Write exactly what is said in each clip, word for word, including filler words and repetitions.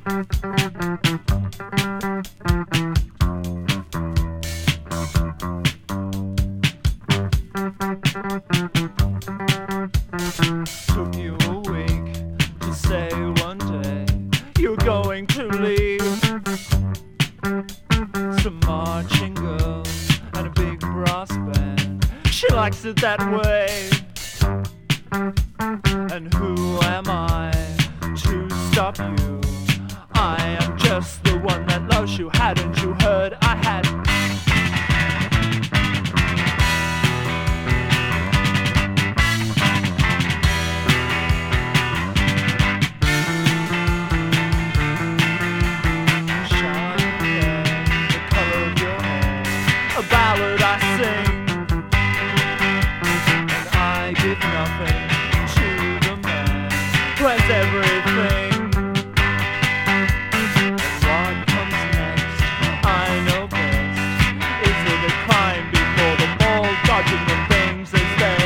Took you a week to say one day you're going to leave. Some marching girls and a big brass band, she likes it that way. And who am I to stop you? I am just the one that loves you. Hadn't you heard I had? A ballad I sing, and I give nothing to the man who has everything. And what comes next, I know best. Is it a crime before the mall, dodging the things as they?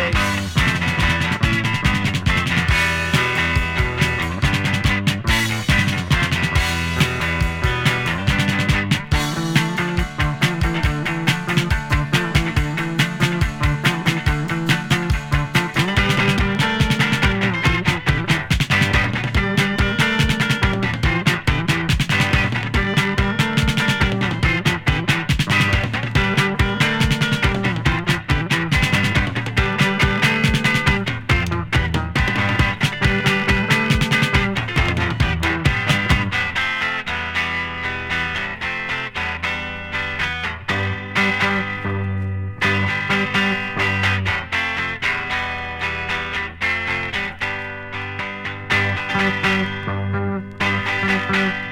Thank you.